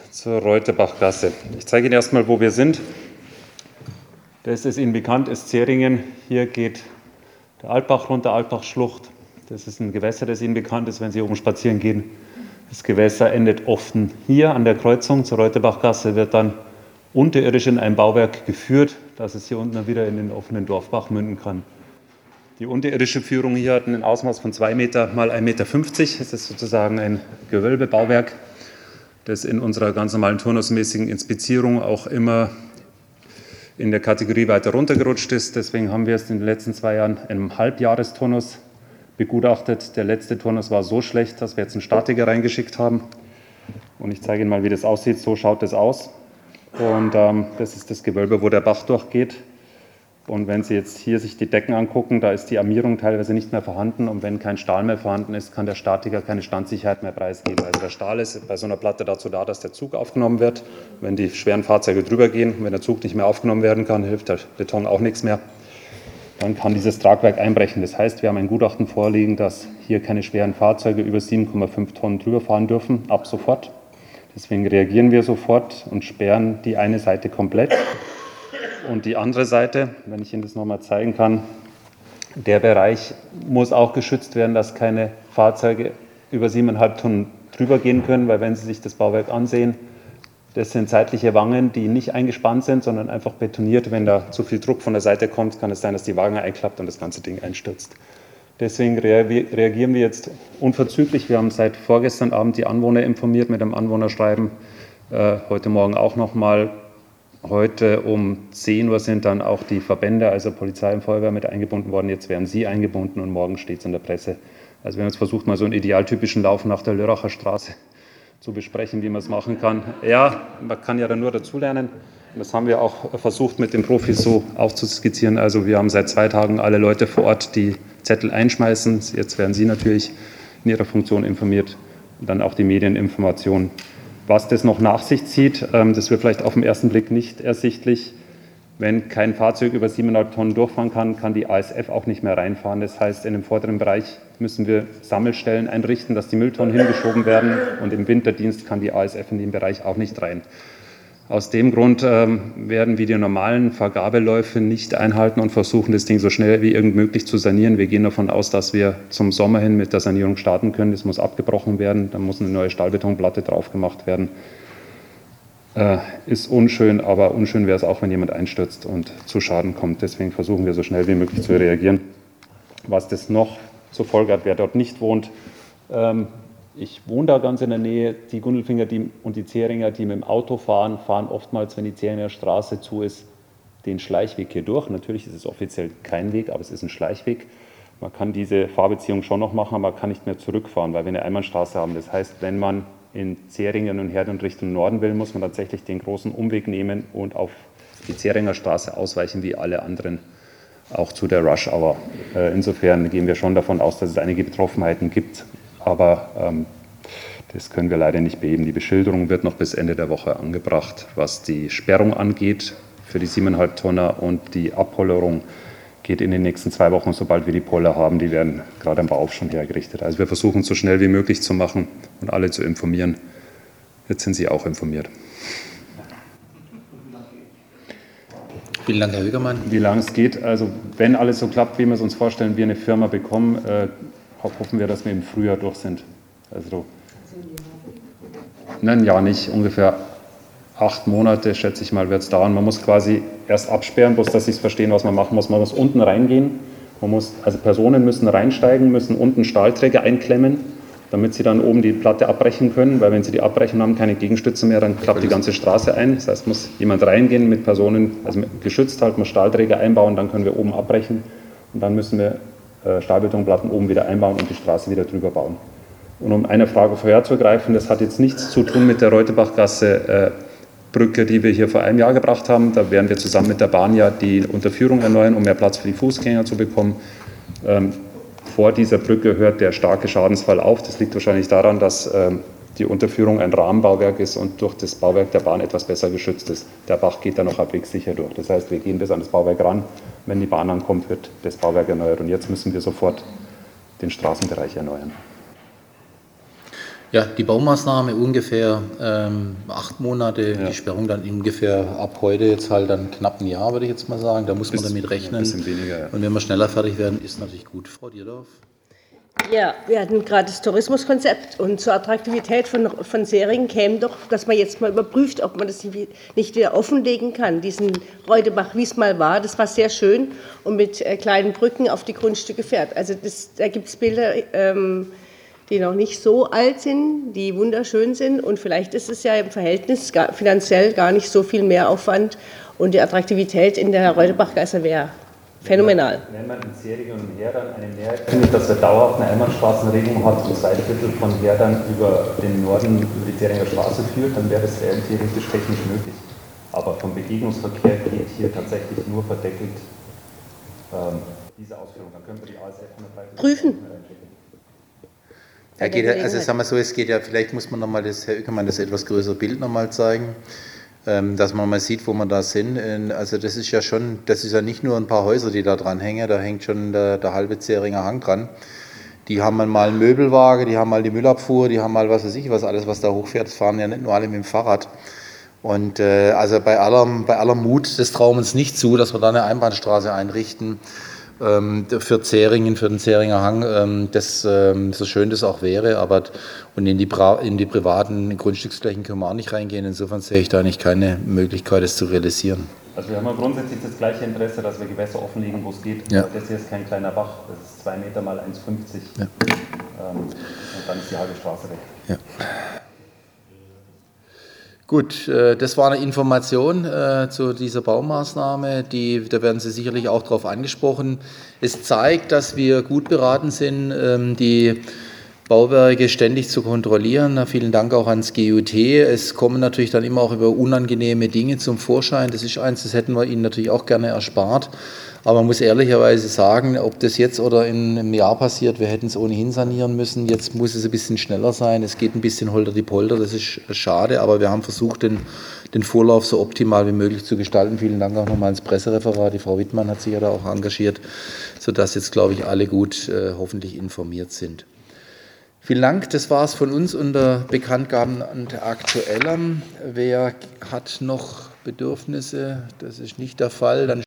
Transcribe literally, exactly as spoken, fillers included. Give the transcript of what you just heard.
zur Reuterbachgasse. Ich zeige Ihnen erstmal, wo wir sind. Das ist Ihnen bekannt, ist Zähringen. Hier geht der Altbach runter, Altbachschlucht. Das ist ein Gewässer, das Ihnen bekannt ist, wenn Sie oben spazieren gehen. Das Gewässer endet oft hier an der Kreuzung zur Reuterbachgasse, wird dann unterirdisch in ein Bauwerk geführt, dass es hier unten dann wieder in den offenen Dorfbach münden kann. Die unterirdische Führung hier hat ein Ausmaß von zwei Meter mal ein Meter fünfzig. Es ist sozusagen ein Gewölbebauwerk, das in unserer ganz normalen turnusmäßigen Inspizierung auch immer in der Kategorie weiter runtergerutscht ist. Deswegen haben wir es in den letzten zwei Jahren im Halbjahresturnus begutachtet. Der letzte Turnus war so schlecht, dass wir jetzt einen Statiker reingeschickt haben. Und ich zeige Ihnen mal, wie das aussieht. So schaut das aus. Und ähm, das ist das Gewölbe, wo der Bach durchgeht. Und wenn Sie jetzt hier sich die Decken angucken, da ist die Armierung teilweise nicht mehr vorhanden. Und wenn kein Stahl mehr vorhanden ist, kann der Statiker keine Standsicherheit mehr preisgeben. Also der Stahl ist bei so einer Platte dazu da, dass der Zug aufgenommen wird. Wenn die schweren Fahrzeuge drüber gehen, wenn der Zug nicht mehr aufgenommen werden kann, hilft der Beton auch nichts mehr. Dann kann dieses Tragwerk einbrechen. Das heißt, wir haben ein Gutachten vorliegen, dass hier keine schweren Fahrzeuge über sieben Komma fünf Tonnen drüber fahren dürfen, ab sofort. Deswegen reagieren wir sofort und sperren die eine Seite komplett. Und die andere Seite, wenn ich Ihnen das nochmal zeigen kann, der Bereich muss auch geschützt werden, dass keine Fahrzeuge über siebeneinhalb Tonnen drüber gehen können, weil wenn Sie sich das Bauwerk ansehen, das sind seitliche Wangen, die nicht eingespannt sind, sondern einfach betoniert. Wenn da zu viel Druck von der Seite kommt, kann es sein, dass die Wange einklappt und das ganze Ding einstürzt. Deswegen reagieren wir jetzt unverzüglich. Wir haben seit vorgestern Abend die Anwohner informiert mit einem Anwohnerschreiben, äh, heute Morgen auch nochmal. Heute um zehn Uhr sind dann auch die Verbände, also Polizei und Feuerwehr, mit eingebunden worden. Jetzt werden Sie eingebunden und morgen steht es in der Presse. Also wir haben jetzt versucht, mal so einen idealtypischen Lauf nach der Lörracher Straße zu besprechen, wie man es machen kann. Ja, man kann ja dann nur dazulernen. Das haben wir auch versucht, mit den Profis so aufzuskizzieren. Also wir haben seit zwei Tagen alle Leute vor Ort, die Zettel einschmeißen. Jetzt werden Sie natürlich in Ihrer Funktion informiert und dann auch die Medieninformation. Was das noch nach sich zieht, das wird vielleicht auf den ersten Blick nicht ersichtlich. Wenn kein Fahrzeug über siebeneinhalb Tonnen durchfahren kann, kann die A S F auch nicht mehr reinfahren. Das heißt, in dem vorderen Bereich müssen wir Sammelstellen einrichten, dass die Mülltonnen hingeschoben werden. Und im Winterdienst kann die A S F in den Bereich auch nicht rein. Aus dem Grund ähm, werden wir die normalen Vergabeläufe nicht einhalten und versuchen, das Ding so schnell wie irgend möglich zu sanieren. Wir gehen davon aus, dass wir zum Sommer hin mit der Sanierung starten können. Das muss abgebrochen werden, dann muss eine neue Stahlbetonplatte drauf gemacht werden. Äh, ist unschön, aber unschön wäre es auch, wenn jemand einstürzt und zu Schaden kommt. Deswegen versuchen wir so schnell wie möglich zu reagieren. Was das noch zur Folge hat, wer dort nicht wohnt, ähm, ich wohne da ganz in der Nähe. Die Gundelfinger die, und die Zähringer, die mit dem Auto fahren, fahren oftmals, wenn die Zähringer Straße zu ist, den Schleichweg hier durch. Natürlich ist es offiziell kein Weg, aber es ist ein Schleichweg. Man kann diese Fahrbeziehung schon noch machen, aber man kann nicht mehr zurückfahren, weil wir eine Einbahnstraße haben. Das heißt, wenn man in Zähringen und Herd und Richtung Norden will, muss man tatsächlich den großen Umweg nehmen und auf die Zähringer Straße ausweichen, wie alle anderen, auch zu der Rush Hour. Insofern gehen wir schon davon aus, dass es einige Betroffenheiten gibt. Aber ähm, das können wir leider nicht beheben. Die Beschilderung wird noch bis Ende der Woche angebracht. Was die Sperrung angeht für die siebeneinhalb Tonner und die Abpollerung geht in den nächsten zwei Wochen, sobald wir die Poller haben. Die werden gerade am Bauhof schon hergerichtet. Also wir versuchen es so schnell wie möglich zu machen und alle zu informieren. Jetzt sind Sie auch informiert. Vielen Dank, Herr Högermann. Wie lange es geht, also wenn alles so klappt, wie wir es uns vorstellen, wir eine Firma bekommen, äh, hoffen wir, dass wir im Frühjahr durch sind. Also, nein, ja nicht. Ungefähr acht Monate, schätze ich mal, wird es dauern. Man muss quasi erst absperren, bloß dass Sie es verstehen, was man machen muss. Man muss unten reingehen. Man muss, also Personen müssen reinsteigen, müssen unten Stahlträger einklemmen, damit sie dann oben die Platte abbrechen können. Weil wenn sie die abbrechen, haben keine Gegenstütze mehr, dann klappt die ganze Straße ein. Das heißt, muss jemand reingehen mit Personen, also mit, geschützt halt, muss Stahlträger einbauen, dann können wir oben abbrechen. Und dann müssen wir Stahlbetonplatten oben wieder einbauen und die Straße wieder drüber bauen. Und um eine Frage vorherzugreifen, das hat jetzt nichts zu tun mit der Reuterbachgasse äh, Brücke, die wir hier vor einem Jahr gebracht haben. Da werden wir zusammen mit der Bahn ja die Unterführung erneuern, um mehr Platz für die Fußgänger zu bekommen. Ähm, vor dieser Brücke hört der starke Schadensfall auf. Das liegt wahrscheinlich daran, dass ähm, die Unterführung ein Rahmenbauwerk ist und durch das Bauwerk der Bahn etwas besser geschützt ist. Der Bach geht da noch halbwegs sicher durch. Das heißt, wir gehen bis an das Bauwerk ran. Wenn die Bahn ankommt, wird das Bauwerk erneuert. Und jetzt müssen wir sofort den Straßenbereich erneuern. Ja, die Baumaßnahme ungefähr ähm, acht Monate, Ja. die Sperrung dann ungefähr ab heute jetzt halt dann knapp ein Jahr, würde ich jetzt mal sagen. Da muss man Bis- damit rechnen. ein bisschen weniger, ja. Und wenn wir schneller fertig werden, ist natürlich gut. Frau Dierdorf? Ja, wir hatten gerade das Tourismuskonzept und zur Attraktivität von, von Seringen käme doch, dass man jetzt mal überprüft, ob man das nicht wieder offenlegen kann, diesen Reutebach, wie es mal war. Das war sehr schön und mit äh, kleinen Brücken auf die Grundstücke fährt. Also das, da gibt es Bilder, ähm, die noch nicht so alt sind, die wunderschön sind und vielleicht ist es ja im Verhältnis gar, finanziell gar nicht so viel Mehraufwand und die Attraktivität in der Reutebachgasse wäre phänomenal. Wenn man in Seringen und Herdern eine Mehrheit findet, dass wir dauerhaft eine Einbahnstraßenregelung hat und zwei Drittel von Herdern über den Norden, über die Seringer Straße führt, dann wäre das rein theoretisch technisch möglich. Aber vom Begegnungsverkehr geht hier tatsächlich nur verdeckelt ähm, diese Ausführung. Dann können wir die A S F hundertdreißig Prüfen. Ja, geht, ja- also sagen wir so, es geht ja, vielleicht muss man nochmal das, Herr Oeckermann, das etwas größere Bild nochmal zeigen, ähm, dass man mal sieht, wo wir da sind. Ähm, Also das ist ja schon, das ist ja nicht nur ein paar Häuser, die da dran hängen, da hängt schon der, der halbe Zähringer Hang dran. Die haben mal einen Möbelwagen, die haben mal die Müllabfuhr, die haben mal was weiß ich, was alles, was da hochfährt, das fahren ja nicht nur alle mit dem Fahrrad. Und äh, also bei allem, bei aller Mut, das trauen wir uns nicht zu, dass wir da eine Einbahnstraße einrichten. Ähm, für Zähringen, für den Zähringer Hang, ähm, das, ähm, so schön das auch wäre, aber und in die, Bra in die privaten Grundstücksflächen können wir auch nicht reingehen. Insofern sehe ich da eigentlich keine Möglichkeit, das zu realisieren. Also wir haben ja grundsätzlich das gleiche Interesse, dass wir Gewässer offenlegen, wo es geht. Ja. Das hier ist kein kleiner Bach, das ist zwei Meter mal eins Komma fünfzig. Ja. Ähm, und dann ist die halbe Straße weg. Ja. Gut, äh, das war eine Information äh, zu dieser Baumaßnahme, die, da werden Sie sicherlich auch darauf angesprochen. Es zeigt, dass wir gut beraten sind, ähm, die Bauwerke ständig zu kontrollieren. Na, vielen Dank auch ans G U T. Es kommen natürlich dann immer auch über unangenehme Dinge zum Vorschein. Das ist eins, das hätten wir Ihnen natürlich auch gerne erspart. Aber man muss ehrlicherweise sagen, ob das jetzt oder in einem Jahr passiert, wir hätten es ohnehin sanieren müssen. Jetzt muss es ein bisschen schneller sein. Es geht ein bisschen holter die Polter. Das ist schade, aber wir haben versucht, den, den Vorlauf so optimal wie möglich zu gestalten. Vielen Dank auch nochmal ans Pressereferat. Die Frau Wittmann hat sich ja da auch engagiert, sodass jetzt, glaube ich, alle gut äh, hoffentlich informiert sind. Vielen Dank, das war es von uns unter Bekanntgaben und Aktuellem. Wer hat noch Bedürfnisse? Das ist nicht der Fall. Dann